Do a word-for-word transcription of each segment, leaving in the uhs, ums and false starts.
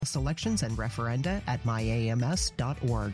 Elections and referenda at my a m s dot org.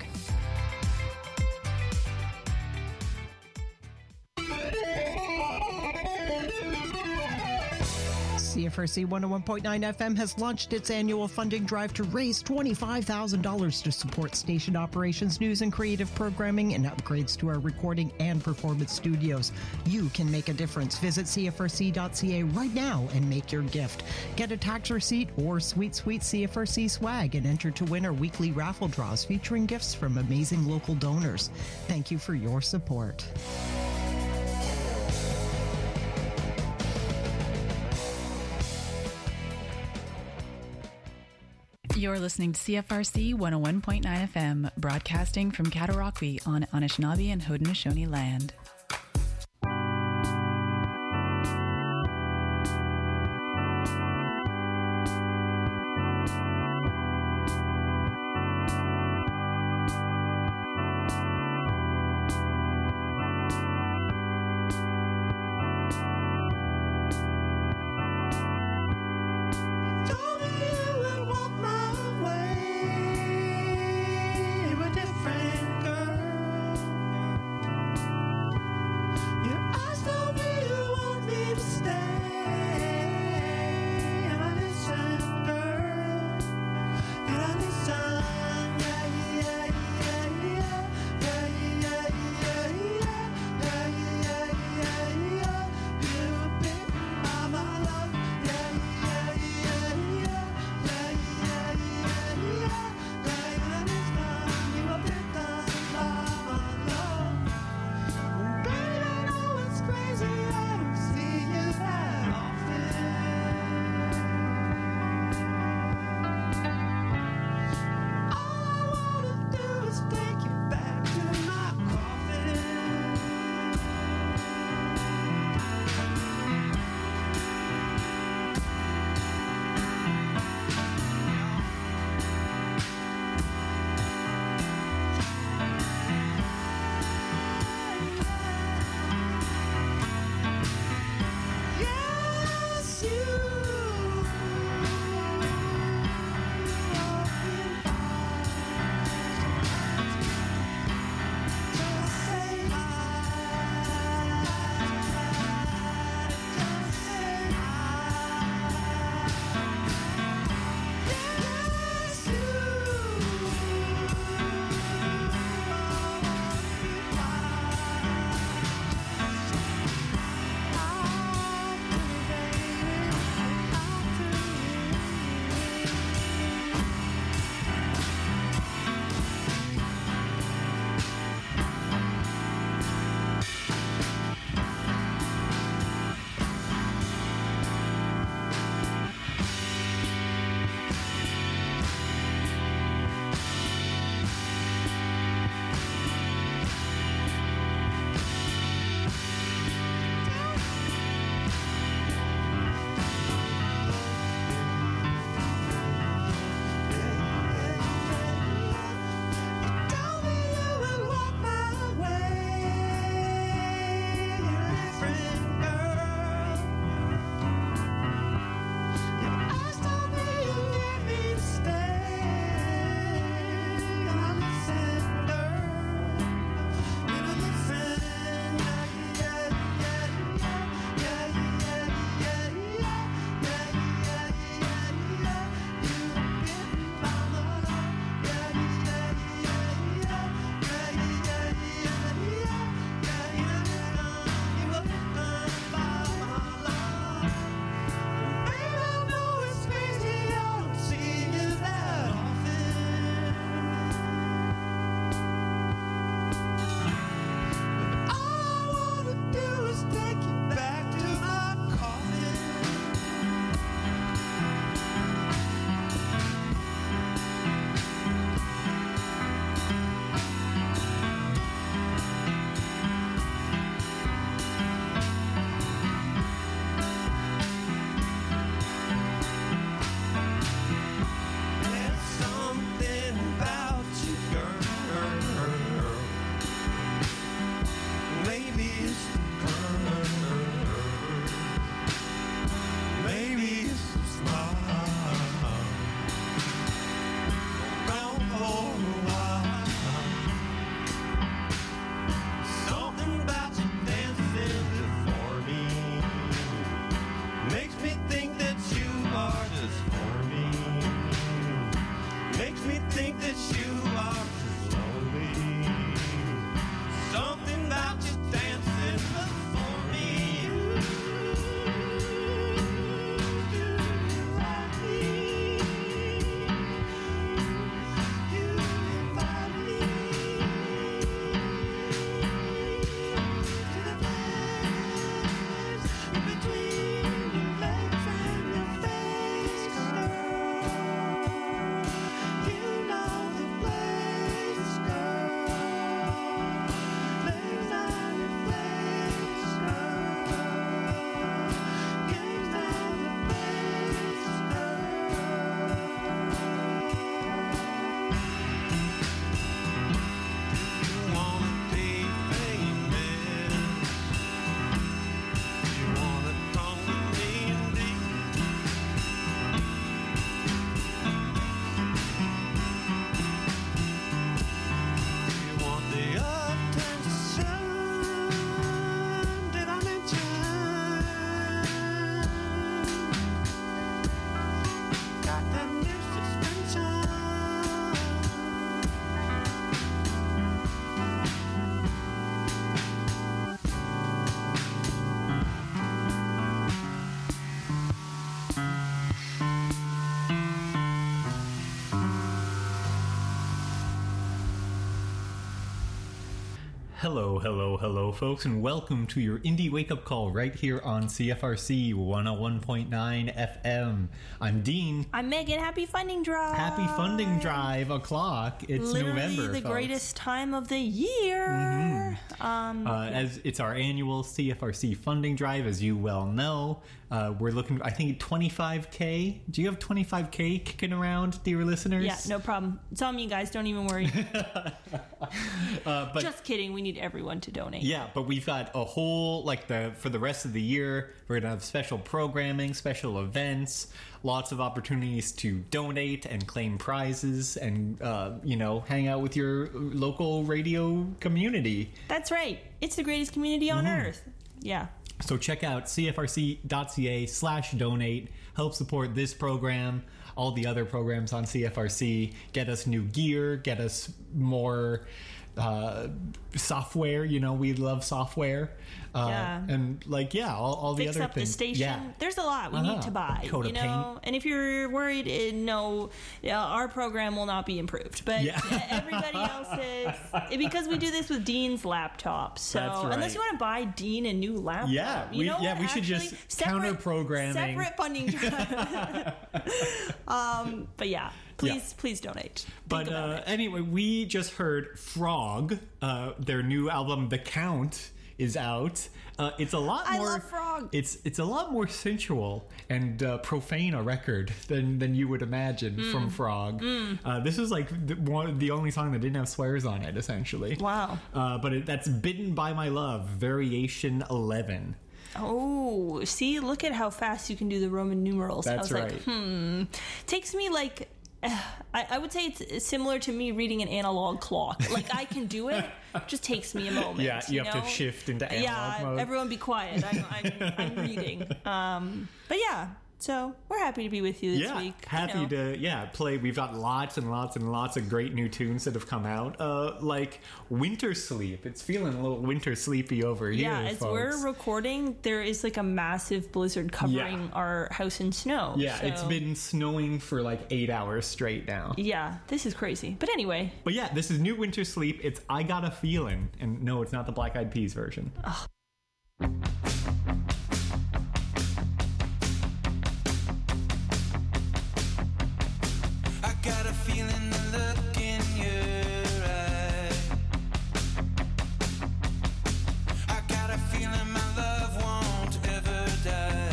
C F R C one oh one point nine F M has launched its annual funding drive to raise twenty-five thousand dollars to support station operations, news and creative programming, and upgrades to our recording and performance studios. You can make a difference. Visit c f r c dot c a right now and make your gift. Get a tax receipt or sweet, sweet C F R C swag and enter to win our weekly raffle draws featuring gifts from amazing local donors. Thank you for your support. You're listening to C F R C one oh one point nine F M, broadcasting from Cataraqui on Anishinaabe and Haudenosaunee land. Hello, hello, hello, folks, and welcome to your Indie Wake-Up Call right here on C F R C one oh one point nine F M. I'm Dean. I'm Megan. Happy Funding Drive. Happy Funding Drive o'clock. It's Literally November, the folks. greatest time of the year. Mm-hmm. Um, uh, as it's our annual C F R C Funding Drive, as you well know. Uh, we're looking, I think, twenty-five K. Do you have twenty-five K kicking around, dear listeners? Yeah, no problem. It's on me, guys. Don't even worry. uh, but, Just kidding. We need everyone to donate. Yeah, but we've got a whole, like, the for the rest of the year, we're going to have special programming, special events, lots of opportunities to donate and claim prizes and, uh, you know, hang out with your local radio community. That's right. It's the greatest community on Mm-hmm. earth. Yeah. So check out cfrc.ca slash donate. Help support this program, all the other programs on C F R C. Get us new gear, get us more uh, software. You know, we love software. Uh, Yeah. And, like, yeah, all, all the Fix other up things. the station. Yeah. There's a lot we Uh-huh. need to buy. Coat of you know, and if you're worried, uh, no, uh, our program will not be improved. But Yeah. everybody else's, because we do this with Dean's laptop. So That's right. unless you want to buy Dean a new laptop, Yeah, you we- know yeah, what? we should Actually, just separate- counter-programming. separate funding drive. um, but yeah, please, Yeah. please donate. Think But about uh, it. anyway, we just heard Frog. Uh, their new album, The Count, is out. Uh, it's a lot I more. love Frog. It's it's a lot more sensual and uh, profane a record than than you would imagine Mm. from Frog. Uh, this is like the, one, the only song that didn't have swears on it, essentially. Wow. Uh, but it, that's "Bitten by My Love," Variation eleven. Oh, see, look at how fast you can do the Roman numerals. I That's was right. like, hmm. Takes me like, uh, I, I would say it's similar to me reading an analog clock. Like, I can do it, just takes me a moment. Yeah, you, have know? to shift into analog yeah, mode. everyone be quiet. I'm, I'm, I'm reading. Um, but yeah, so we're happy to be with you this yeah, week. happy you know. to yeah play. We've got lots and lots and lots of great new tunes that have come out. Uh, like Winter Sleep. It's feeling a little winter sleepy over here. Yeah, as folks. we're recording, there is like a massive blizzard covering Yeah. our house in snow. yeah, so- it's been snowing for like eight hours straight now. Yeah, this is crazy. But anyway, But yeah, this is new Winter Sleep. It's I Got a Feeling, and no, it's not the Black Eyed Peas version. I got a feeling the look in your eye. I got a feeling my love won't ever die.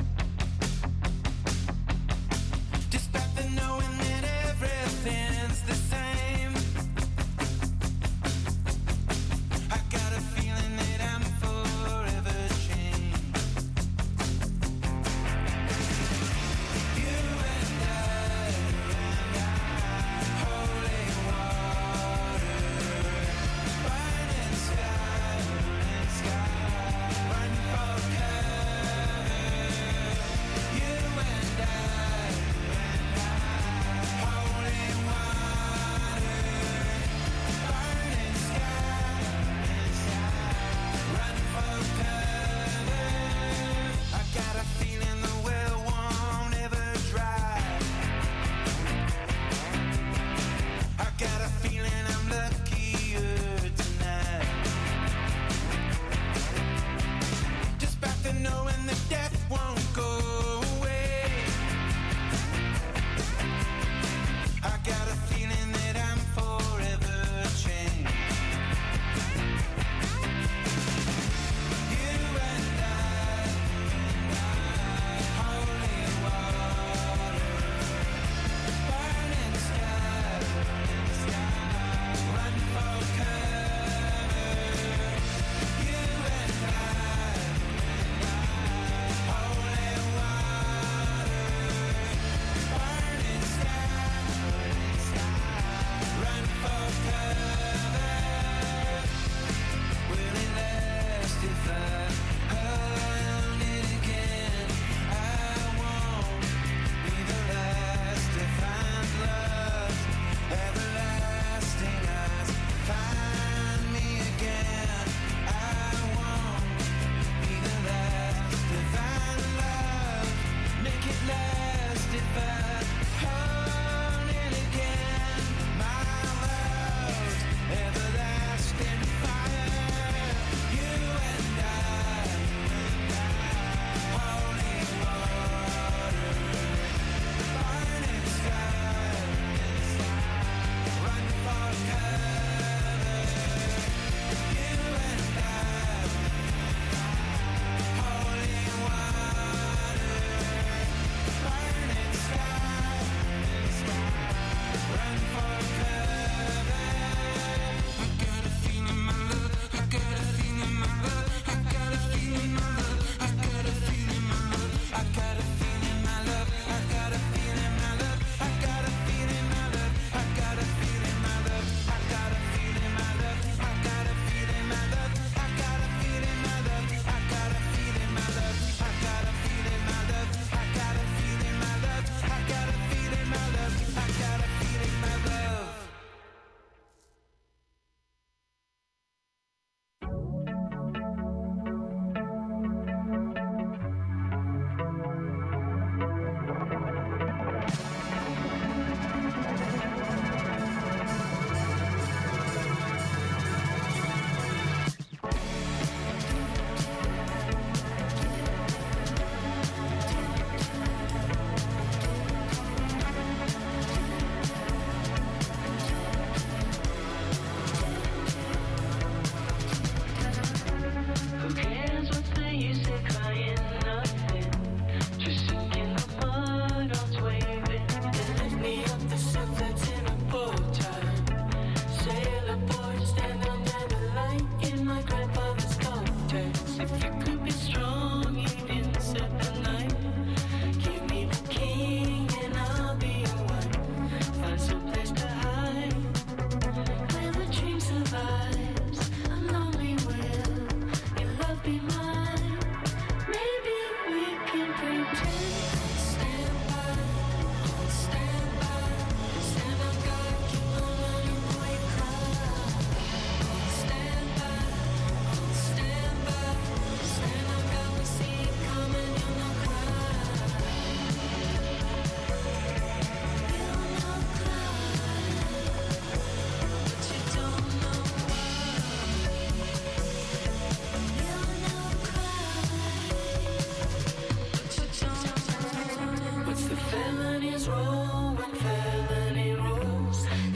Despite the knowing that everything's the same, I got a feeling that I'm forever changed. You and I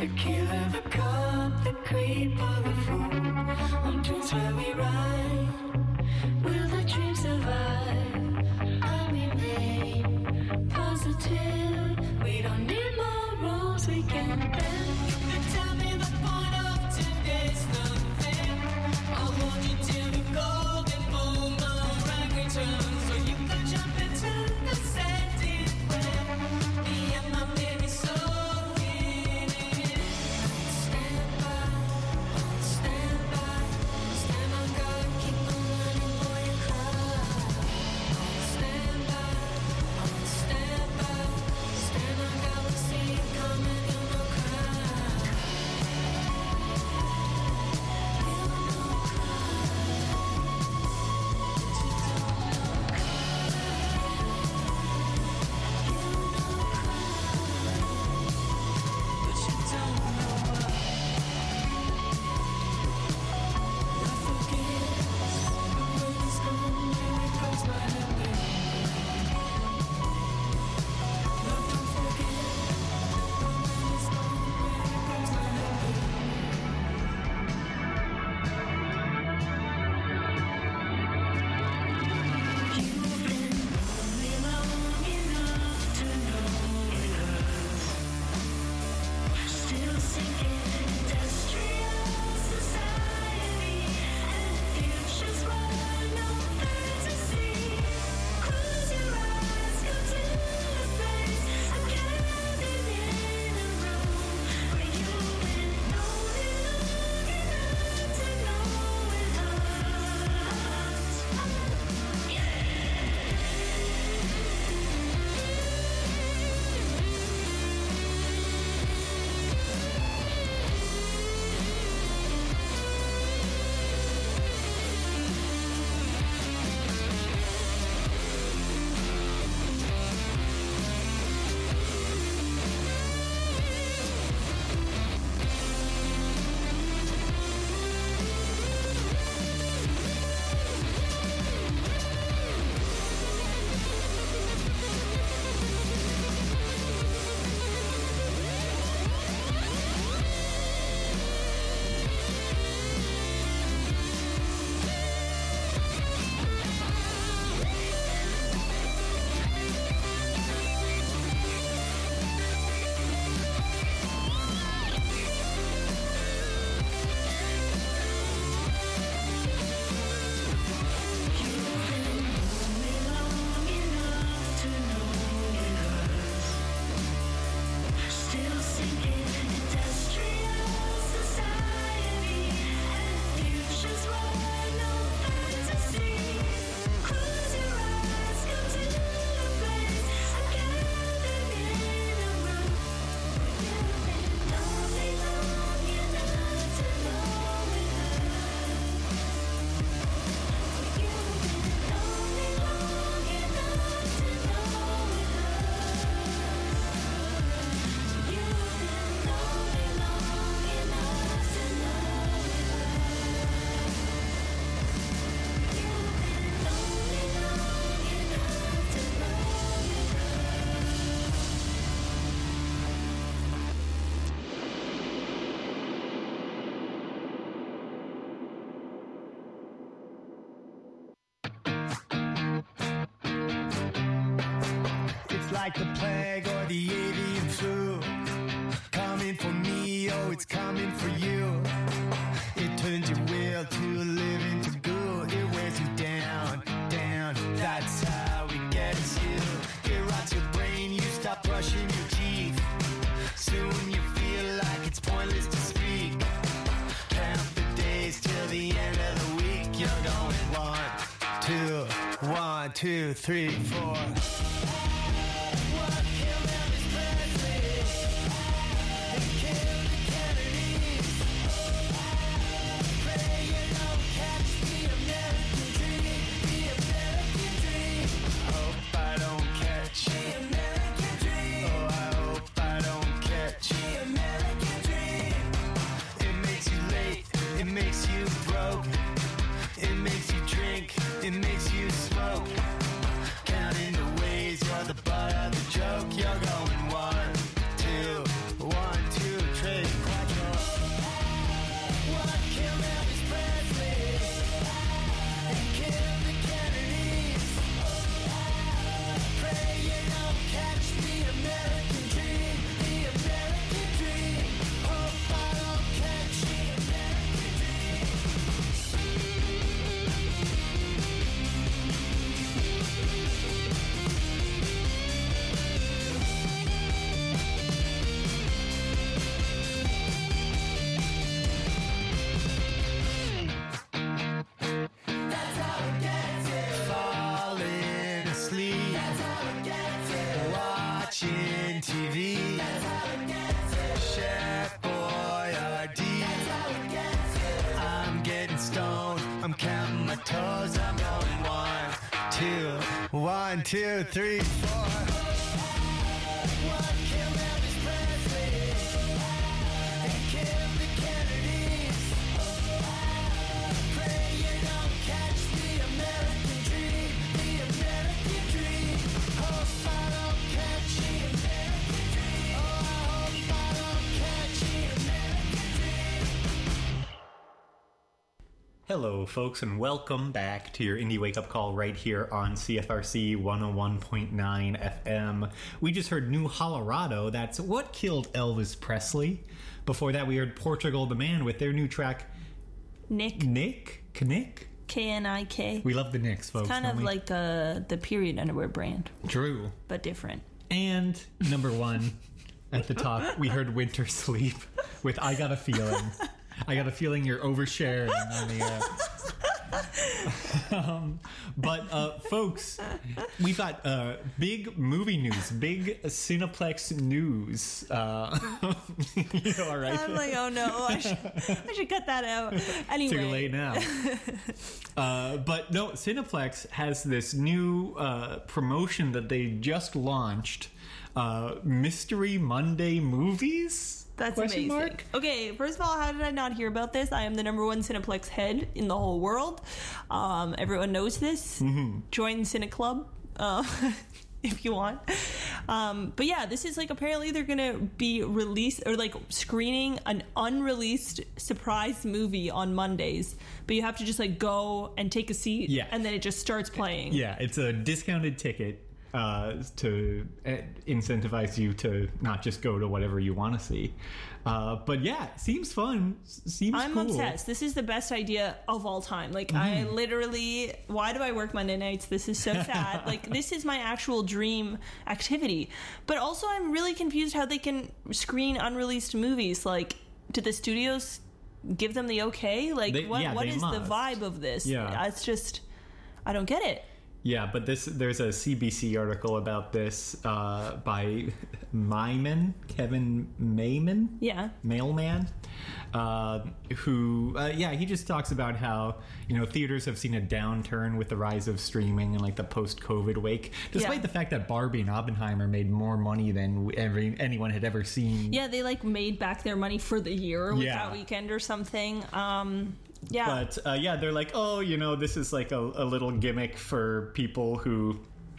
The killer, the cop, the creep, or the fool. On dreams where we ride. Will the dream survive? I remain positive. We don't need more rules, we can bend. You tell me the point of today's nothing. I'll hold you till the golden boomerang returns. So you can jump into the sanded web. Me and my baby soul in it. Stand by, stand by, stand on guard, keep on running, boy, you cry. Stand by, stand by, stand on guard, we see you coming, you know cry. You know but you don't know why. Love forgets, but when it's gone, it breaks my heart, baby. Love don't forget, but when it's gone, it breaks my heart, baby. You've been lonely long enough to know it hurts. Still sinking in industrial society, and the future's wide, no fantasy. Close your eyes, go to a place, a cabin in a room where you've been lonely long enough to know it hurts. Still sinking in industrial society, and the future's wide, no fantasy. Close your eyes, go to a place, a cabin in a room. You've been lonely long enough to know it hurts. You've been lonely long enough to know it hurts. You've been lonely long enough to know it hurts. You've been lonely long enough to It's like the plague or the avian flu. Coming for me, oh, it's coming for you. It turns your will to live into goo. It wears you down, down. That's how it gets you. It rots your brain, you stop brushing your teeth. Soon you feel like it's pointless to speak. Count the days till the end of the week. You're going one, two, one, two, three, four. What killed Elvis Presley? It killed the Kennedys. Pray you don't catch the American dream, the American dream. Hope I don't catch the American dream. Oh, I hope I don't catch the American dream. It makes you late, it makes you broke, it makes you drink, it makes you smoke. Counting the ways One, two, three, four. What killed Elvis Presley? It killed the Kennedys. Pray you don't catch the American dream, the American dream. Hope I don't catch the American dream. Oh, I hope I don't catch the American dream. Hello, folks, and welcome back to your Indie Wake Up Call right here on C F R C one oh one point nine F M. We just heard New Colorado. That's What Killed Elvis Presley. Before that, we heard Portugal the Man with their new track, Nick. Nick? Knick? K N I K. We love the Knicks, folks. Kind don't of we? like the, the period underwear brand, True. but different. And number one at the top, we heard Winter Sleep with I Got a Feeling. I got a feeling you're oversharing on the. Uh... um, but, uh, folks, we've got uh, big movie news, big Cineplex news. Uh, you know, all right. I'm like, oh no, I should, I should cut that out. Anyway. Too late now. uh, but no, Cineplex has this new uh, promotion that they just launched. Uh, Mystery Monday Movies? That's Question amazing. mark? Okay, first of all, how did I not hear about this? I am the number one Cineplex head in the whole world. Um, everyone knows this. Mm-hmm. Join Cine Club uh, if you want. Um, but yeah, this is like apparently they're going to be released or like screening an unreleased surprise movie on Mondays. But you have to just like go and take a seat. Yeah. And then it just starts playing. Yeah, it's a discounted ticket. Uh, to uh, incentivize you to not just go to whatever you want to see. Uh, but yeah, seems fun. S- Seems I'm cool. obsessed. This is the best idea of all time. Like, I literally, why do I work Monday nights? This is so sad. Like, this is my actual dream activity. But also, I'm really confused how they can screen unreleased movies. Like, do the studios give them the okay? Like, They- what yeah, what they is the must. vibe of this? Yeah. It's just, I don't get it. Yeah, but this there's a C B C article about this uh, by Myman, Kevin Mayman? Yeah. Mailman, uh, who, uh, yeah, he just talks about how, you know, theaters have seen a downturn with the rise of streaming and like the post-COVID wake, despite Yeah. the fact that Barbie and Oppenheimer made more money than every, anyone had ever seen. Yeah, they like made back their money for the year with Yeah. that weekend or something. Um, yeah. But uh, yeah, they're like, oh, you know, this is like a, a little gimmick for people who,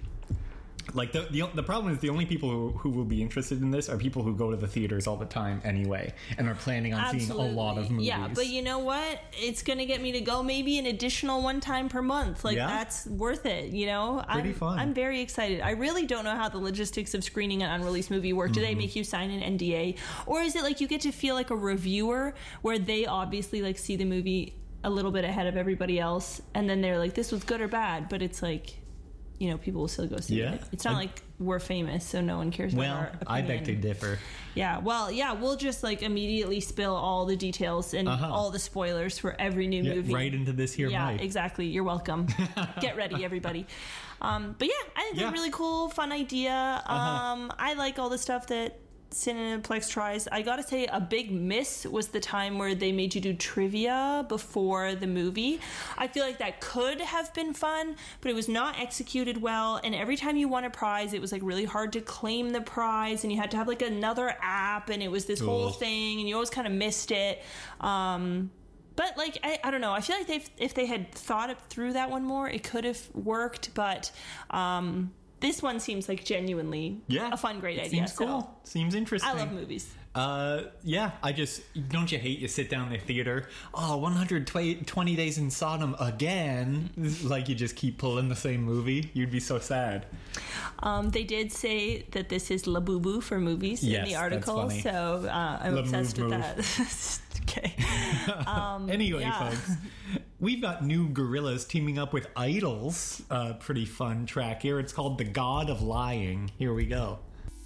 like, the, the the problem is the only people who, who will be interested in this are people who go to the theaters all the time anyway and are planning on seeing a lot of movies. Yeah, but you know what? It's going to get me to go maybe an additional one time per month. Like, Yeah? that's worth it, you know? Pretty I'm, fun. I'm very excited. I really don't know how the logistics of screening an unreleased movie work. Do they Mm-hmm. make you sign an N D A? Or is it like you get to feel like a reviewer where they obviously like see the movie a little bit ahead of everybody else and then they're like, this was good or bad, but it's like, you know, people will still go see Yeah. it. It's not I- like we're famous, so no one cares about Well, our I opinion. beg to differ. Yeah, well, yeah, we'll just like immediately spill all the details and Uh-huh. all the spoilers for every new Yeah, movie. right into this here Yeah, mic. exactly. You're welcome. Get ready, everybody. Um, but yeah, I think Yeah. they're really cool, fun idea. Uh-huh. Um, I like all the stuff that Cineplex tries. I gotta say, a big miss was the time where they made you do trivia before the movie. I feel like that could have been fun, but it was not executed well. And every time you won a prize, it was like really hard to claim the prize, and you had to have like another app, and it was this whole Ugh. thing, and you always kind of missed it. Um, but like I, I don't know. I feel like they if they had thought it through that one more, it could have worked. But um, this one seems like genuinely Yeah. a fun, great It idea. Seems cool. So Seems interesting. I love movies. Uh, yeah, I just, don't you hate you sit down in the theater, oh, one hundred twenty Days in Sodom again, like you just keep pulling the same movie, you'd be so sad. Um, they did say that this is La Boo Boo for movies Yes, in the that's article, funny. so uh, I'm La obsessed Move with Move. that. Okay. Um, Anyway, yeah. folks, we've got new gorillas teaming up with Idols, uh, pretty fun track here, it's called The God of Lying, here we go.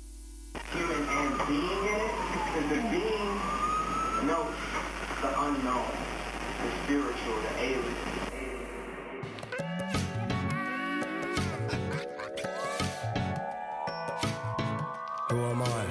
Human and being in it, because the being knows the unknown, the spiritual, the alien. Who am I?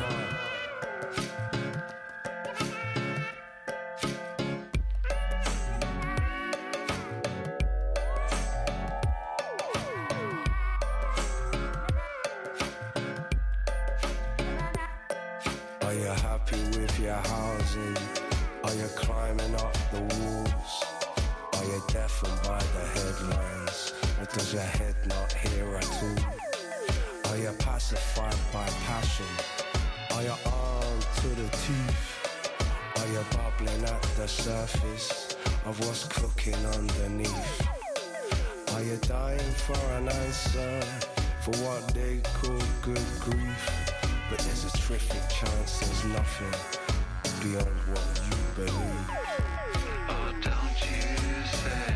with your housing? Are you climbing up the walls? Are you deafened by the headlines? Or does your head not hear at all? Are you pacified by passion? Are you armed to the teeth? Are you bubbling at the surface of what's cooking underneath? Are you dying for an answer for what they call good grief? But there's a terrific chance there's nothing beyond what you believe. Oh, don't you say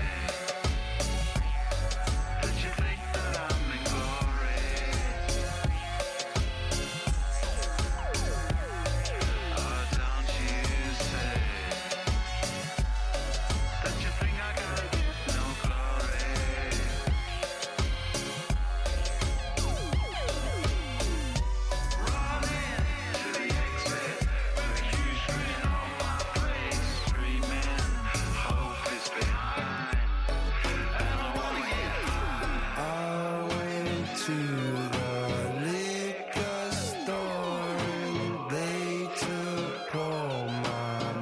that you think that I'm in glory? Oh, don't you say that you think I got no glory? Running to the exit with a huge grin on my face, screaming, hope is behind, and I wanna get high. I went to the liquor store and they took all my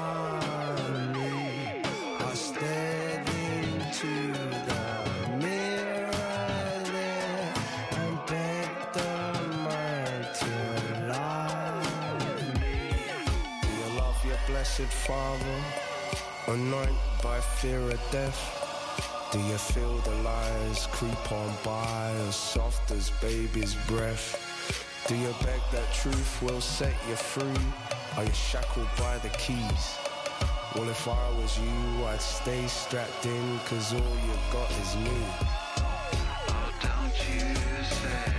money. I stared into the mirror there and begged the man to love me. Do you love your blessed Father, anointed by fear of death? Do you feel the lies creep on by as soft as baby's breath? Do you beg that truth will set you free? Are you shackled by the keys? Well, if I was you, I'd stay strapped in, cause all you got is me. Oh, don't you say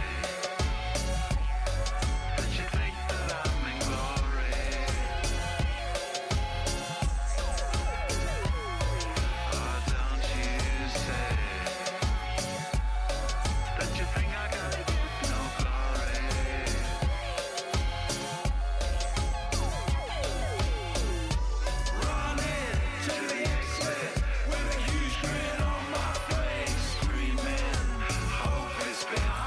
that you think that I'm in glory? Oh, don't you say that you think I got no glory? Running to the exit with a huge grin on my face, screaming, hope is behind.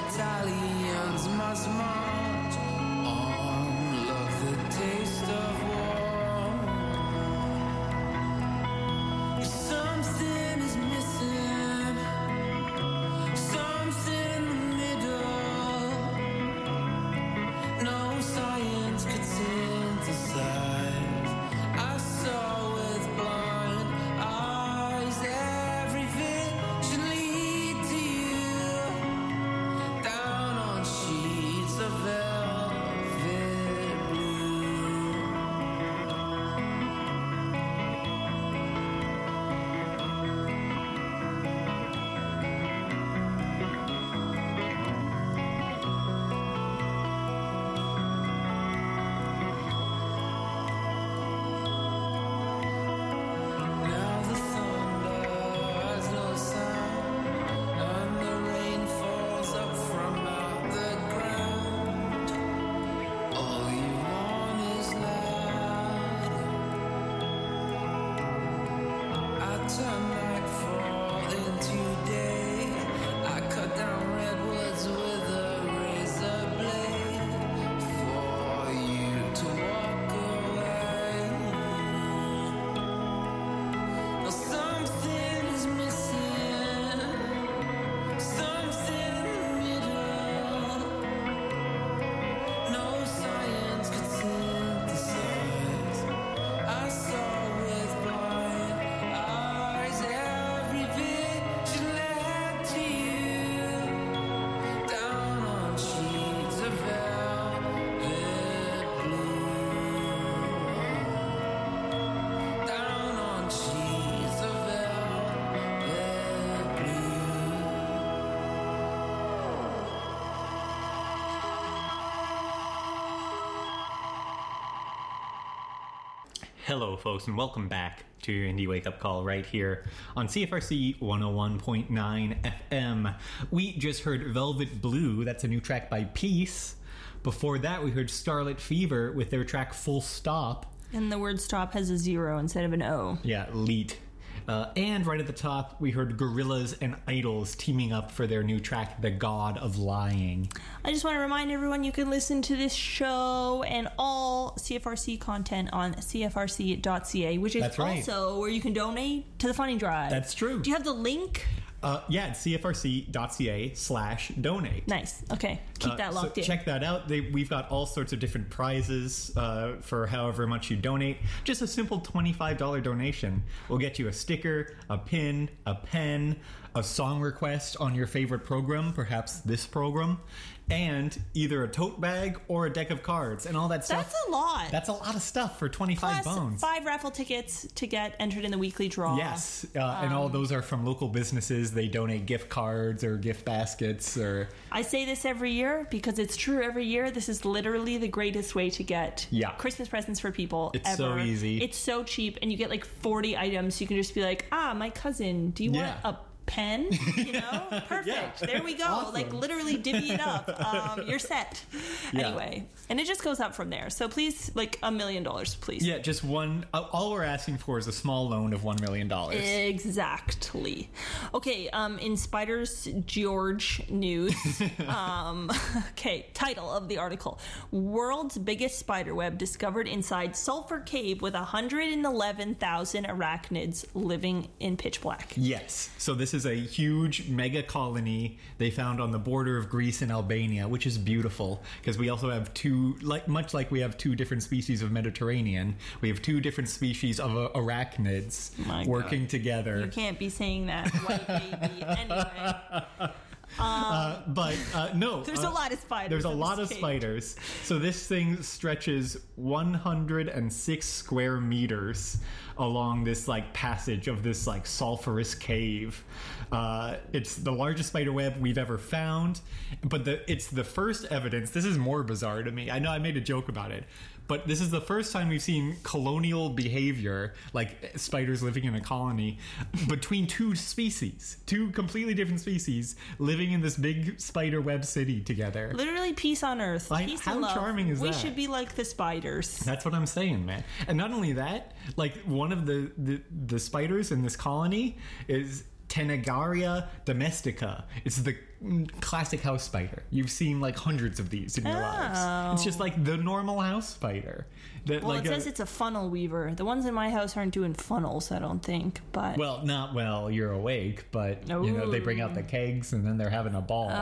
Italians must march on. Love the taste of war. Something is missing. Something in the middle. No science could synthesize. I saw with blind eyes. Every vision lead to you. Down on sheets of velvet blue. Now the thunder has no sound, and the rain falls up from out the ground. All you want is loud. I turn nightfall into day. I cut down redwoods with a razor blade for you to walk away. Well, something is missing. Something in the middle. No science could synthesize. I saw with blind eyes. Every vision led to you. Down on sheets of velvet blue. Down on sheets of velvet blue. Hello, folks, and welcome back to your Indie Wake Up Call right here on C F R C one oh one point nine F M. We just heard Velvet Blue. That's a new track by Peace. Before that, we heard Starlit Fever with their track Full Stop. And the word stop has a zero instead of an O. Yeah, Leet. Uh, and right at the top, we heard Gorillaz and Idols teaming up for their new track, The God of Lying. I just want to remind everyone you can listen to this show and all C F R C content on C F R C dot C A, which is That's right. also where you can donate to the funding drive. That's true. Do you have the link? Uh, yeah, it's C F R C dot C A slash donate. Nice. Okay. Keep Uh, that locked so in. Check that out. They, we've got all sorts of different prizes uh, for however much you donate. Just a simple twenty-five dollars donation will get you a sticker, a pin, a pen, a song request on your favorite program, perhaps this program, and either a tote bag or a deck of cards and all that stuff. That's a lot. That's a lot of stuff for twenty-five Plus bones. five raffle tickets to get entered in the weekly draw. Yes, uh, and all those are from local businesses. They donate gift cards or gift baskets or... I say this every year because it's true every year. This is literally the greatest way to get Yeah. Christmas presents for people It's ever. so easy. It's so cheap, and you get like forty items. You can just be like, ah, my cousin, do you Yeah. want a pen? You know? Perfect. Yeah. There we go. Awesome. Like literally divvy it up. Um, you're set. Yeah. Anyway, and it just goes up from there. So please, like a million dollars, please. Yeah, just one... uh, All we're asking for is a small loan of one million dollars. Exactly. Okay, um, in Spiders George news, um, okay, title of the article: World's biggest spider web discovered inside sulfur cave with one hundred eleven thousand arachnids living in pitch black. Yes. So this is a huge mega colony they found on the border of Greece and Albania, which is beautiful because we also have two, like much like we have two different species of Mediterranean, we have two different species of uh, arachnids My working God. together. You can't be saying that, white baby. Anyway, Uh, but uh, no, there's uh, a lot of spiders. There's a in lot this of cave. spiders. So this thing stretches one hundred six square meters along this like passage of this like sulfurous cave. Uh, it's the largest spider web we've ever found, but the, it's the first evidence. This is more bizarre to me. I know I made a joke about it, but this is the first time we've seen colonial behavior, like spiders living in a colony, between two species, two completely different species living in this big spider web city together. Literally peace on earth. Like, Peace how and love. charming is we that? should be like the spiders. That's what I'm saying, man. And not only that, like one of the, the, the spiders in this colony is Tenegaria domestica. It's the mm, classic house spider. You've seen like hundreds of these in your lives. It's just like the normal house spider. That, Well, like it says a- it's a funnel weaver. The ones in my house aren't doing funnels, I don't think. But well, not while you're awake, but you know they bring out the kegs and then they're having a ball.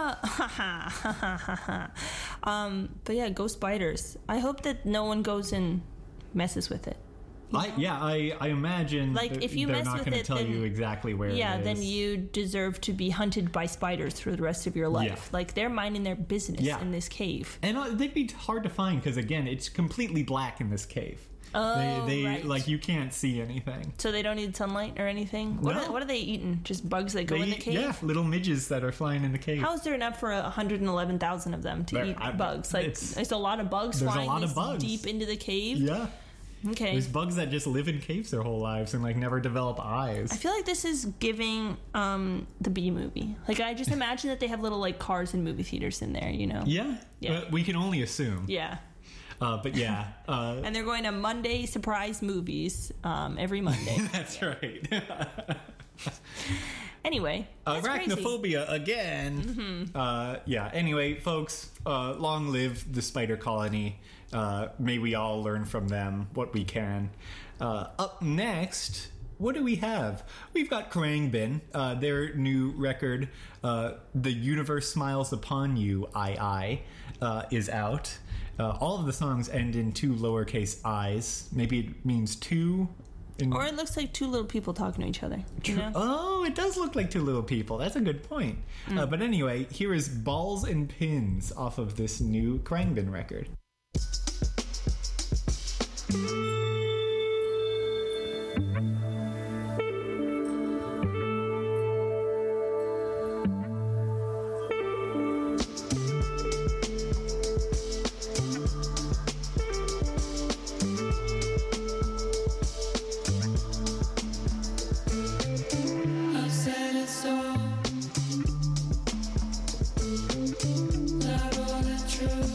Ah, um, but yeah, go spiders. I hope that no one goes and messes with it. I, yeah, I, I imagine Like, that if you they're mess not with going to it, tell then- you exactly where Yeah, it is. then you deserve to be hunted by spiders for the rest of your life. Yeah. Like, they're minding their business Yeah. in this cave. And uh, they'd be hard to find because, again, it's completely black in this cave. Oh, they, they right. like you can't see anything. So they don't need sunlight or anything? What, No. are, what are they eating? Just bugs that go They in the eat- cave? Yeah, little midges that are flying in the cave. How is there enough for one hundred eleven thousand of them to There- eat I- bugs? Like, it's- it's, a lot of bugs there's a flying lot of this bugs. deep into the cave? Yeah. Okay. There's bugs that just live in caves their whole lives and like never develop eyes. I feel like this is giving um, the Bee Movie. Like, I just imagine that they have little, like, cars in movie theaters in there, you know? Yeah. Yeah. But we can only assume. Yeah. Uh, but yeah. Uh, And they're going to Monday surprise movies um, every Monday. that's right. Anyway, that's crazy. Arachnophobia again. Uh, yeah. Anyway, folks, uh, long live the spider colony. Uh, may we all learn from them what we can. Uh, up next, what do we have? We've got Khruangbin. Uh, their new record, uh, "The Universe Smiles Upon You," I I, uh, is out. Uh, all of the songs end in two lowercase i's. Maybe it means two. In- Or it looks like two little people talking to each other. You know? Oh, it does look like two little people. That's a good point. Uh, but anyway, here is Balls and Pins off of this new Khruangbin record. I've said it so. Not all that true.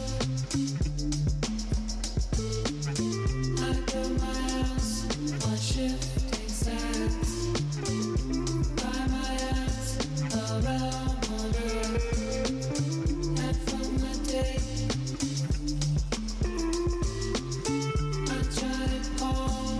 I built my house on shifting sands. By my hands around on earth. And from the day I tried palm.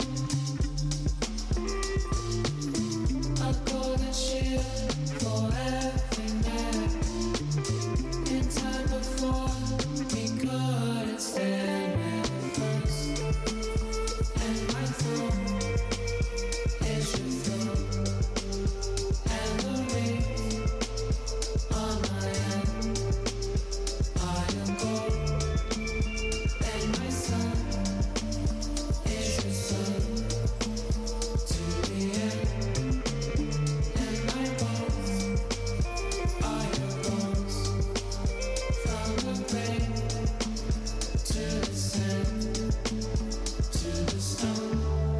A golden shield for every man. In time before we couldn't stand first. And my throne is your throne. And the rings on my hand are your gold. And my son is your son. To the end. And my bones are your bones. From the grave to the sand, to the stone.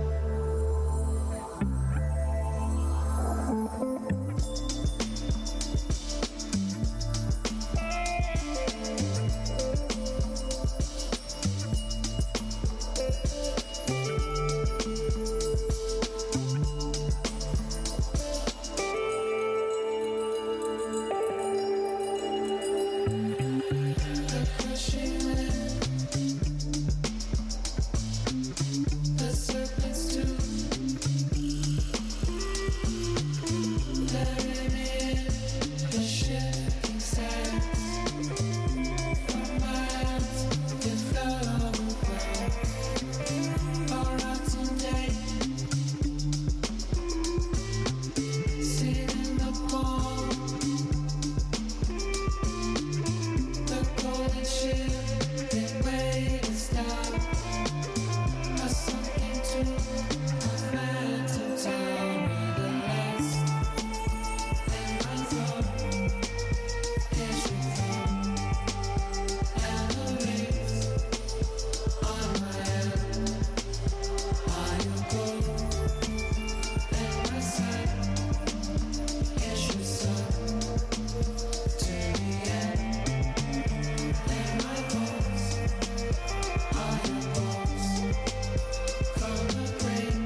The crushing wind, the serpent's tooth, bury me in the shifting sands. From my hands, it fell away. A rotten day, seen in the palm. The golden shield, it weighed us down. I sunk into a phantom town with a last. And my throne is your throne. And the rings on my hand are your gold. And my son is your son. To the end. And my bones are your bones. From the grave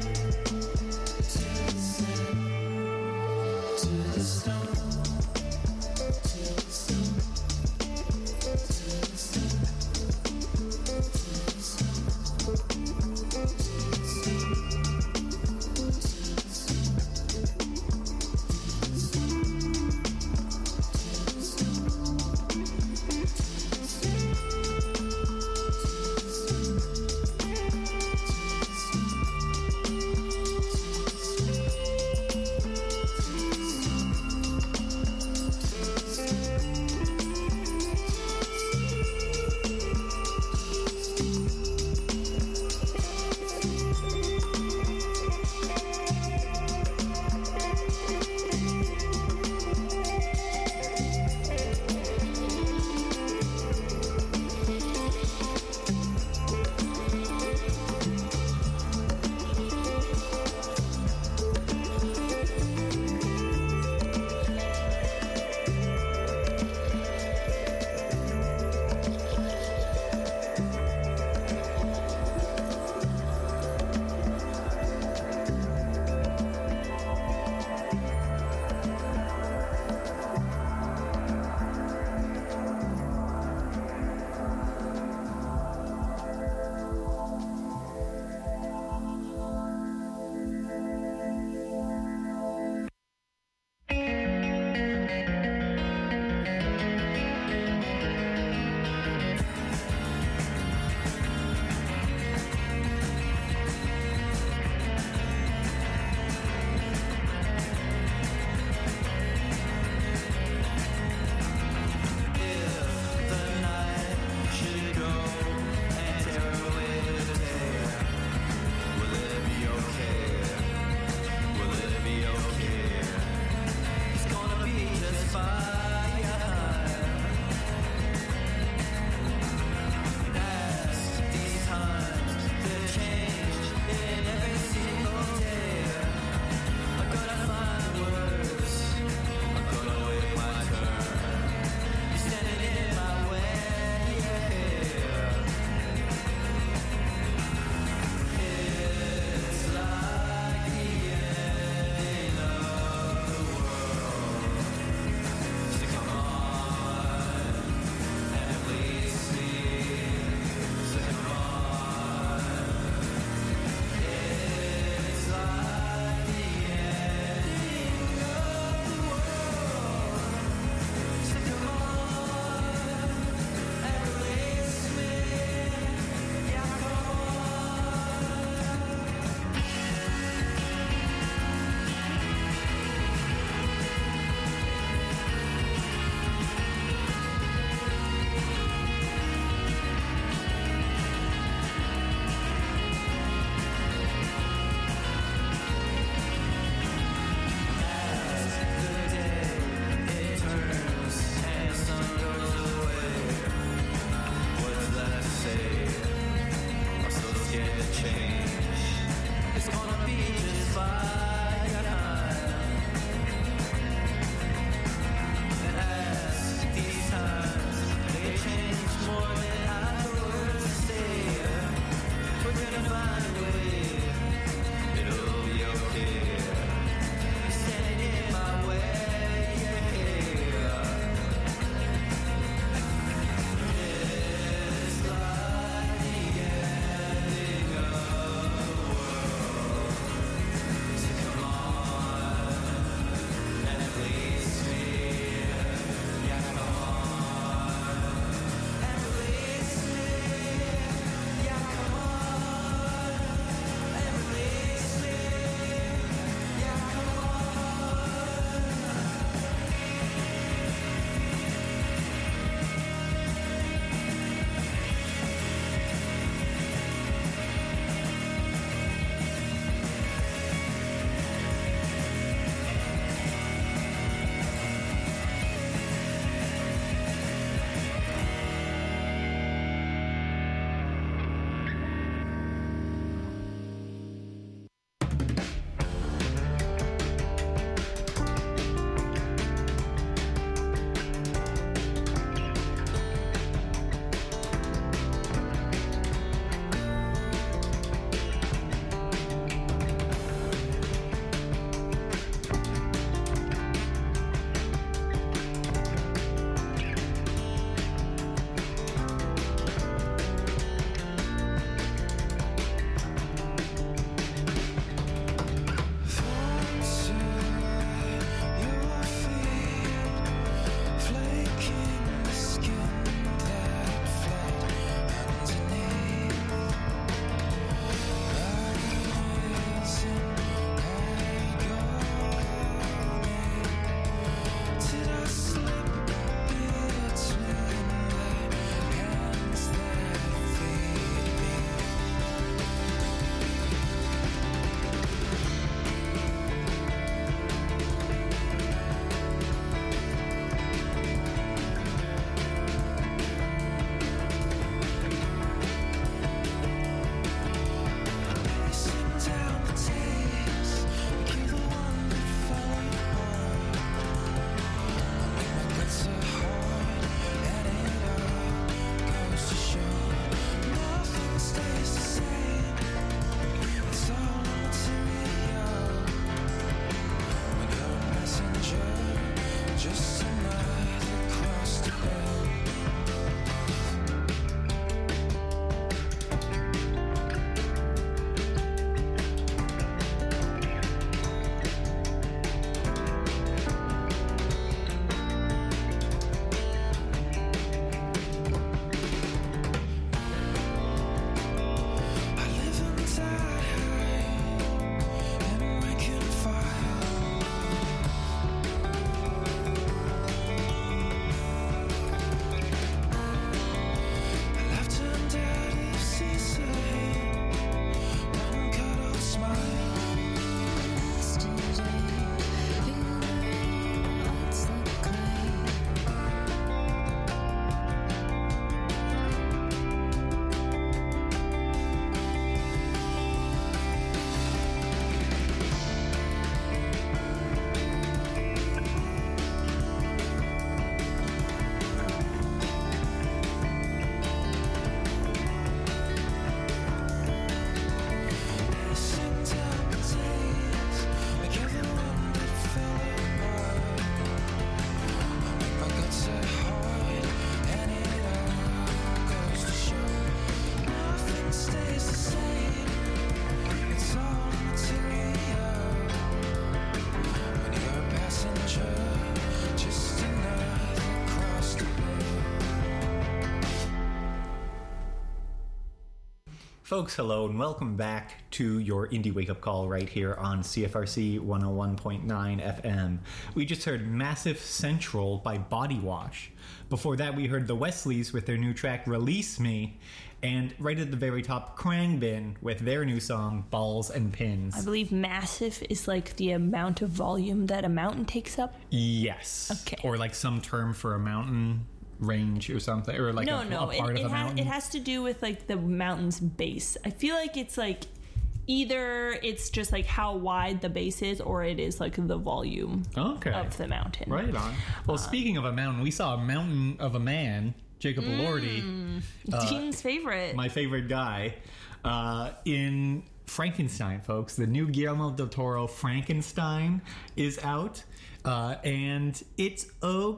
Folks, hello, and welcome back to your Indie Wake Up Call right here on C F R C one oh one point nine F M. We just heard Massive Central by Body Wash. Before that, we heard the Wesleys with their new track, Release Me. And right at the very top, Krangbin with their new song, Balls and Pins. I believe massive is like the amount of volume that a mountain takes up. Yes. Okay. Or like some term for a mountain range or something, or like no, a, no, a part it, of it, a ha- mountain. it has to do with like the mountain's base. I feel like it's like either it's just like how wide the base is, or it is like the volume Okay. of the mountain. Right on. Well, speaking of a mountain, we saw a mountain of a man, Jacob Elordi, uh, Dean's favorite. my favorite guy, uh, in Frankenstein, folks. The new Guillermo del Toro Frankenstein is out, uh, and it's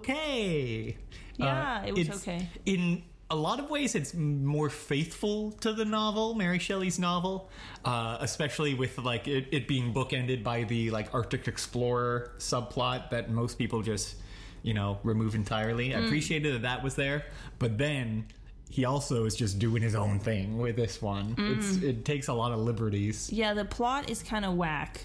okay. Yeah, Uh, it was it's- okay. In a lot of ways, it's more faithful to the novel, Mary Shelley's novel, uh, especially with like it, it being bookended by the like Arctic explorer subplot that most people just, you know, remove entirely. I appreciated that that was there, but then he also is just doing his own thing with this one. It's it takes a lot of liberties. Yeah, the plot is kind of whack.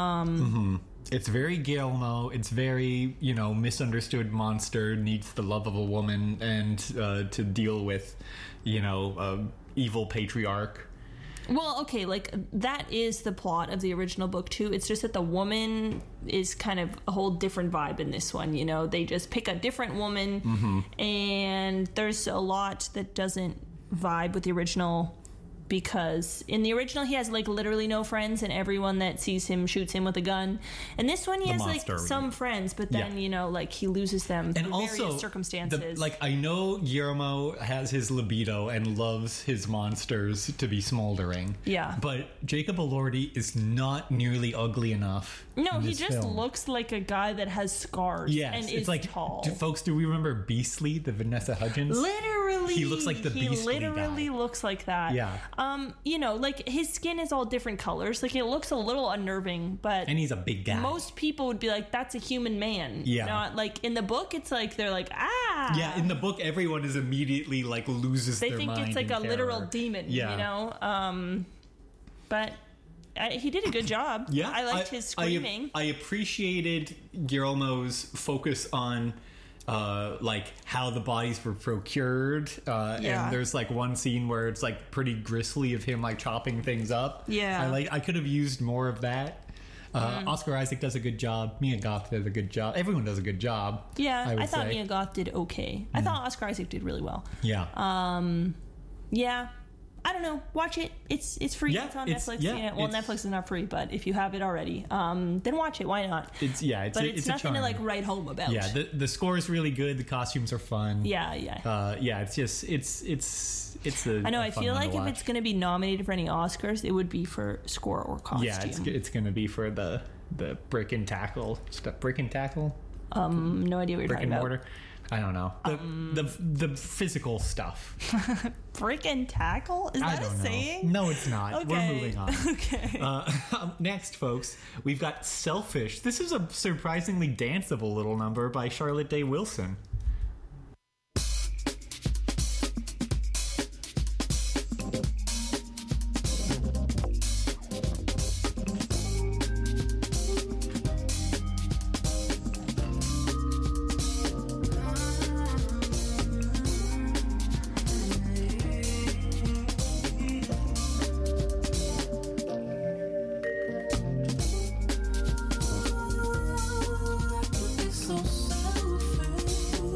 Um, It's very Guillermo. It's very, you know, misunderstood monster needs the love of a woman and uh, to deal with, you know, uh, evil patriarch. Well, okay, like that is the plot of the original book too. It's just that the woman is kind of a whole different vibe in this one. You know, they just pick a different woman, Mm-hmm. and there's a lot that doesn't vibe with the original. Because in the original, he has like literally no friends, and everyone that sees him shoots him with a gun. And this one, he The has monster, like some friends, but then Yeah. you know, like he loses them through And also, various the, circumstances. like, I know Guillermo has his libido and loves his monsters to be smoldering. Yeah. But Jacob Elordi is not nearly ugly enough. no, in he this just film. looks like a guy that has scars. Yes, and it's is like, tall. do, folks, do we remember Beastly, the Vanessa Hudgens? Literally, He looks like the he Beastly literally guy. looks like that. Yeah. Um, you know, like his skin is all different colors. Like it looks a little unnerving, but And he's a big guy. most people would be like, "That's a human man." Yeah. Not like in the book. It's like they're like, "Ah." Yeah, in the book, everyone is immediately like loses They their think mind it's like in a literal terror. demon. Yeah. You know. Um, but I, he did a good job. Yeah, I liked his I, screaming. I appreciated Guillermo's focus on uh, like how the bodies were procured. Uh, Yeah. And there's like one scene where it's like pretty grisly of him like chopping things up. Yeah. I like. I could have used more of that. Uh, Oscar Isaac does a good job. Mia Goth does a good job. Everyone does a good job. yeah, I, I, would thought say. Mia Goth did okay. I thought Oscar Isaac did really well. Yeah. Um, yeah. I don't know. Watch it. It's it's free. Yeah, it's on it's- Netflix. yeah, Yeah, well, it's- Netflix is not free, but if you have it already, um, then watch it. Why not? it's yeah. It's but a, it's, it's a nothing to charm. like write home about. Yeah. The the score is really good. The costumes are fun. yeah, yeah. Uh, yeah. It's just it's it's it's a. I know. a I fun feel one like to if watch. it's going to be nominated for any Oscars, it would be for score or costume. Yeah, it's it's gonna be for the the brick and tackle stuff. Brick and tackle, um, no idea what you're brick talking and about. mortar. I don't know the Um, the the physical stuff. Brick and tackle? Is I that don't a know. saying? No, it's not. Okay. We're moving on. Okay. Uh, up next, folks, we've got "Selfish." This is a surprisingly danceable little number by Charlotte Day Wilson. So selfish.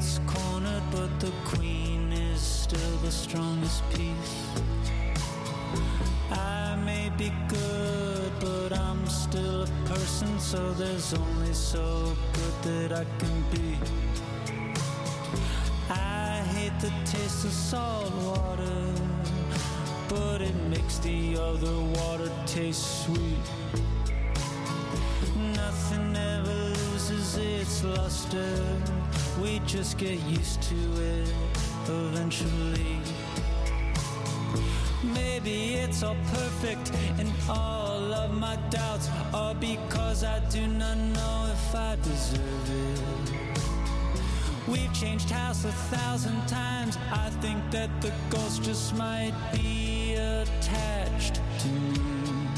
gets cornered, but the queen is still the strongest piece. I may be good, but I'm still a person, so there's only so good that I can be. I hate the taste of salt water, but it makes the other water taste sweet. Nothing ever loses its luster, we just get used to it eventually. Maybe it's all perfect and all of my doubts are because I do not know if I deserve it. We've changed house a thousand times, I think that the ghost just might be attached to me.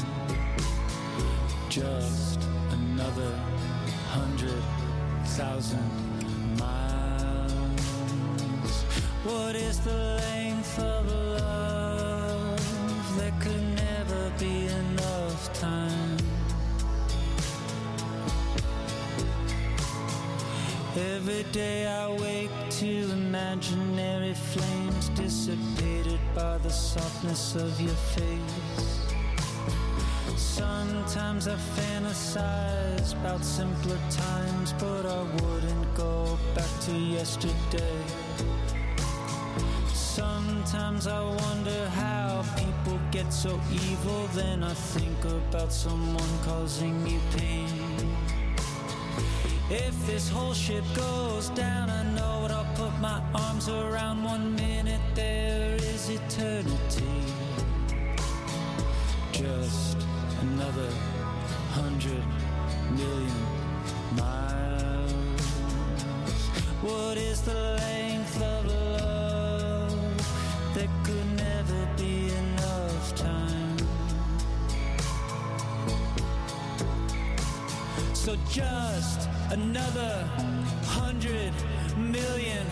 Just another hundred thousand miles. What is the length of love? There could never be enough time. Every day I wake to imaginary flames dissipated by the softness of your face. Sometimes I fantasize about simpler times, but I wouldn't go back to yesterday. Sometimes I wonder how people get so evil, then I think about someone causing you pain. If this whole ship goes down, I know what I'll put my arms around. One minute there is eternity. Just another hundred million miles. What is the length of love? There could never be enough time. So just another hundred million